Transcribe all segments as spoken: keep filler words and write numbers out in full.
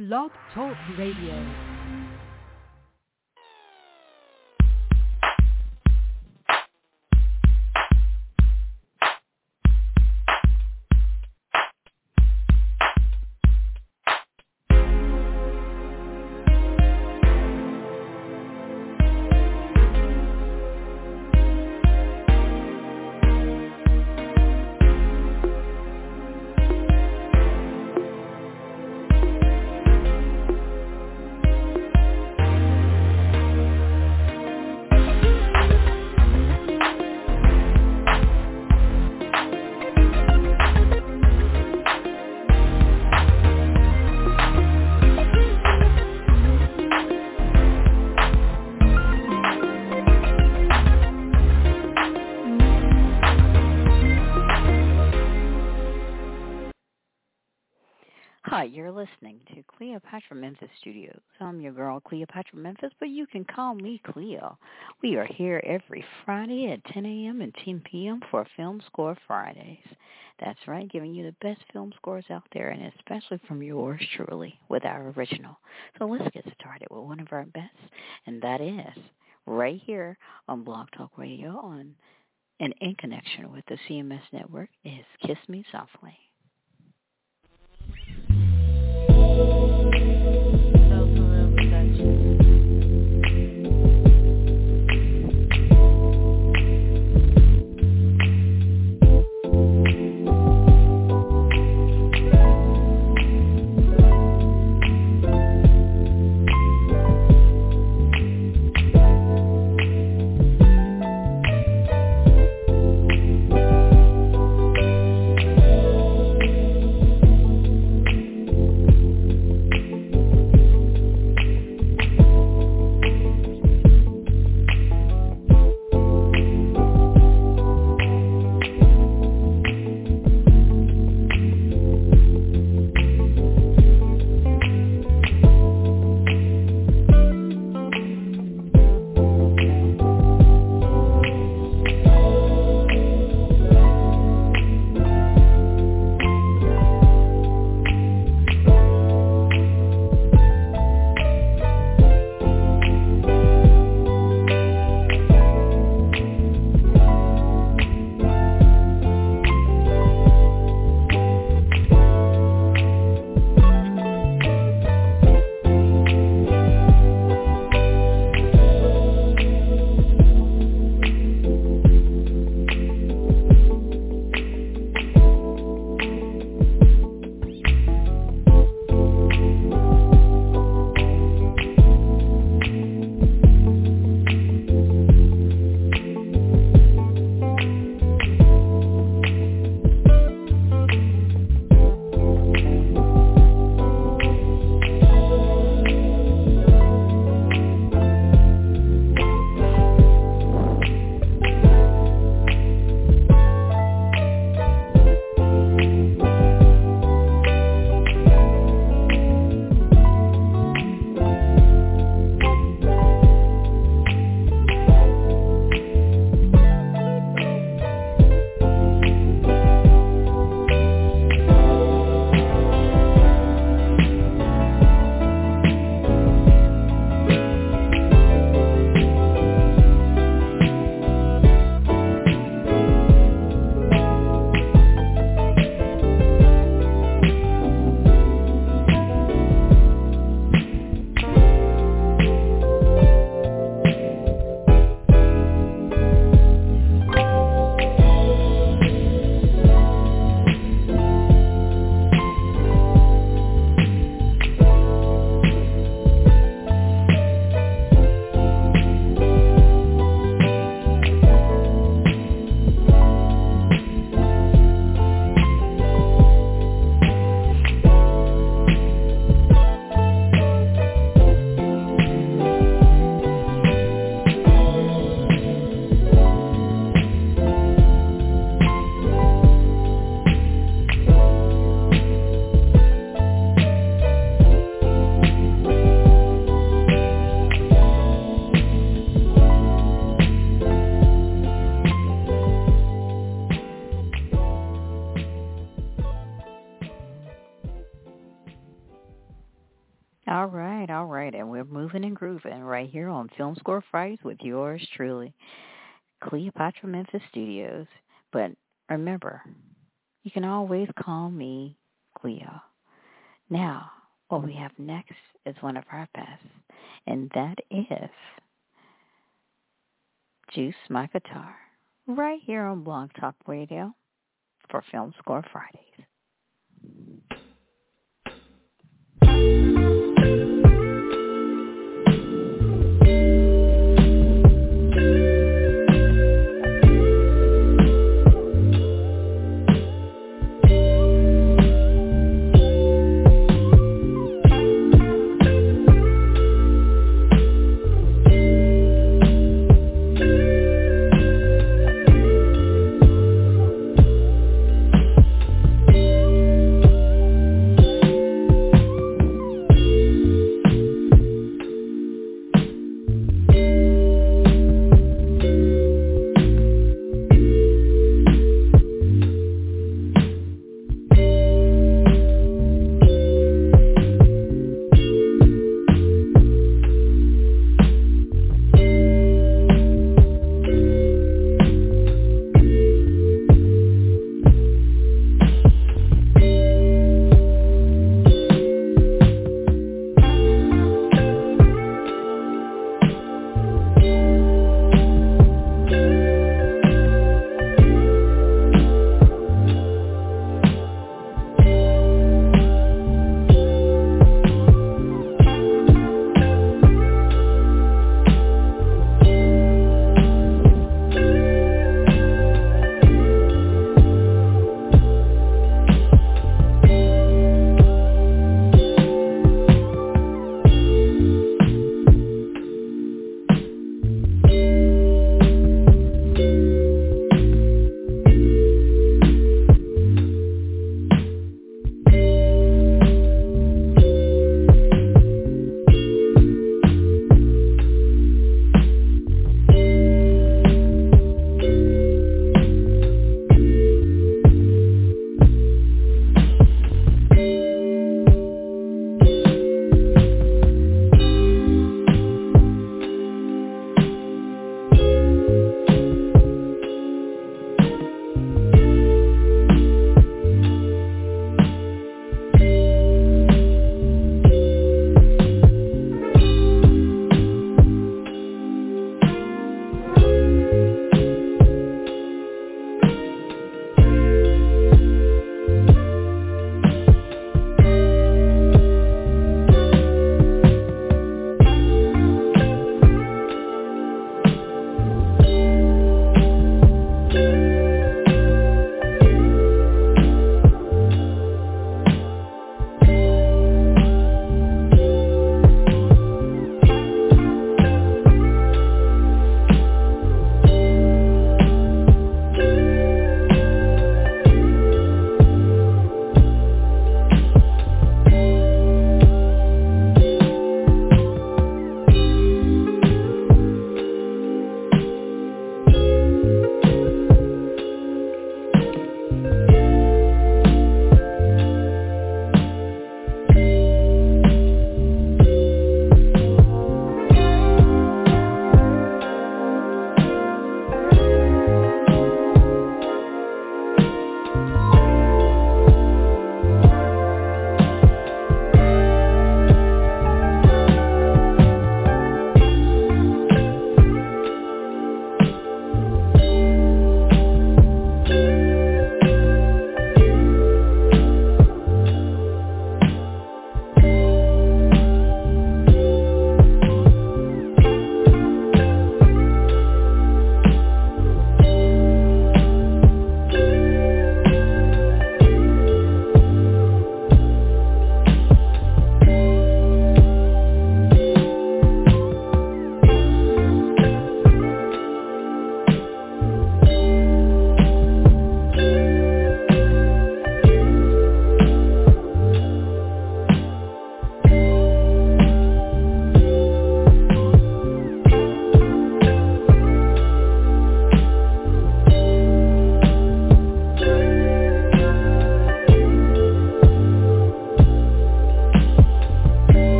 Blog Talk Radio. Hi, you're listening to Cleopatra Memphis Studios. I'm your girl, Cleopatra Memphis, but you can call me Cleo. We are here every Friday at ten a.m. and ten p.m. for Film Score Fridays. That's right, giving you the best film scores out there, and especially from yours truly, with our original. So let's get started with one of our best, and that is right here on Blog Talk Radio on and in connection with the C M S network is Kiss Me Softly. All right, all right. And we're moving and grooving right here on Film Score Fridays with yours truly, Cleopatra Memphis Studios. But remember, you can always call me Cleo. Now, what we have next is one of our best, and that is Juice My Guitar, right here on Blog Talk Radio for Film Score Fridays.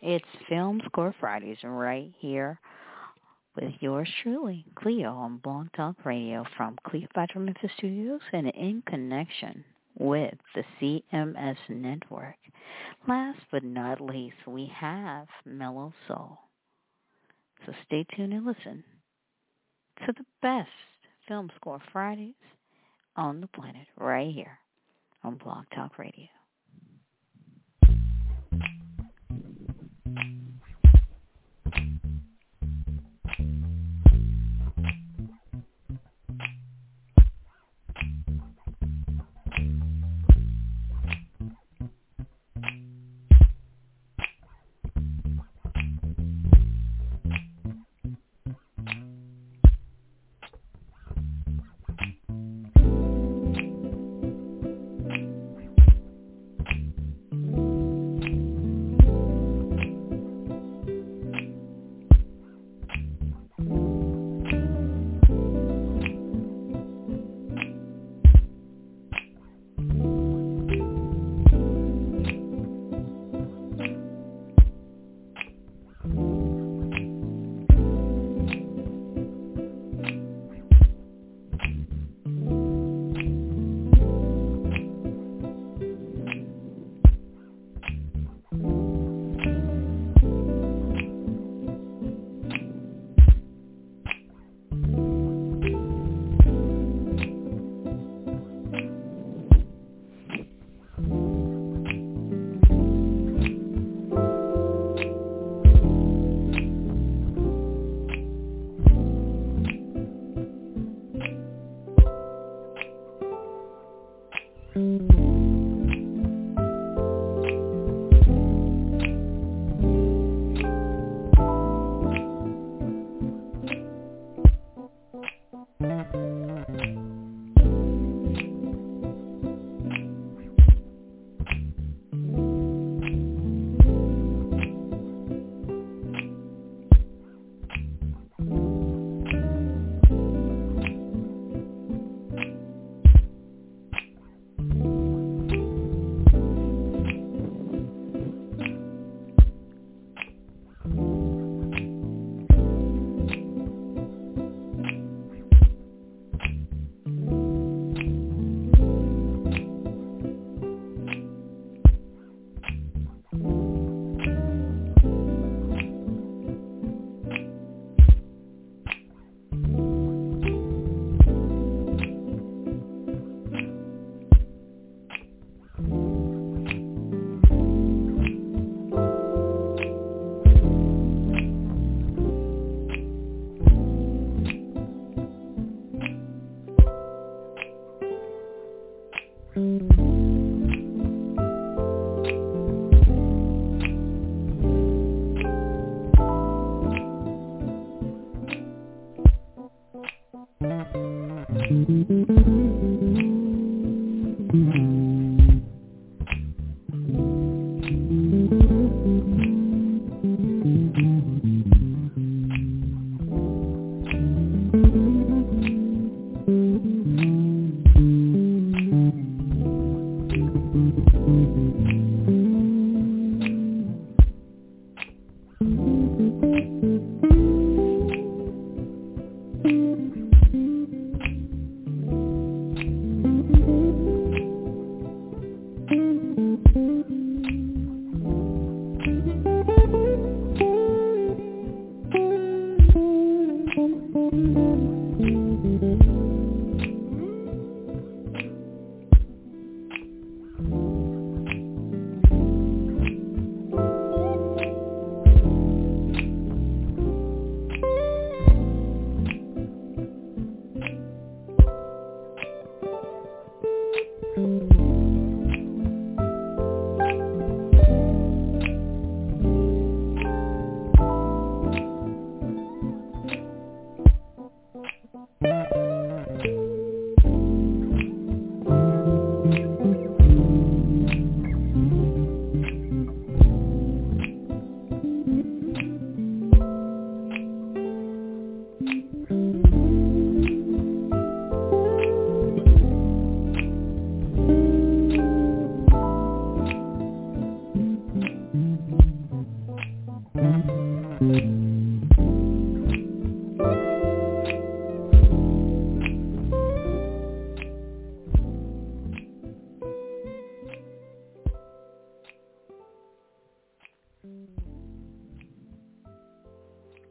It's Film Score Fridays right here with yours truly, Cleo, on Blog Talk Radio from Cleopatra Memphis Studios and in connection with the C M S Network. Last but not least, we have Mellow Soul. So stay tuned and listen to the best Film Score Fridays on the planet right here on Blog Talk Radio.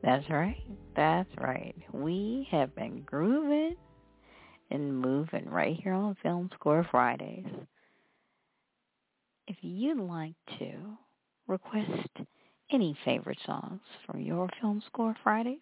That's right. That's right. We have been grooving and moving right here on Film Score Fridays. If you'd like to request any favorite songs from your Film Score Fridays,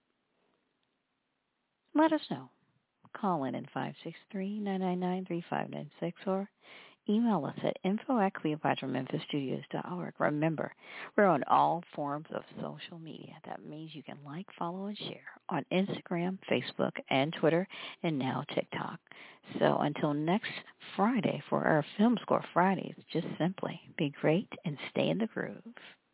let us know. Call in at five six three, nine nine nine, three five nine six or email us at info at cleopatra memphis studios dot org. Remember, we're on all forms of social media. That means you can like, follow, and share on Instagram, Facebook, and Twitter, and now TikTok. So until next Friday for our Film Score Fridays, just simply be great and stay in the groove.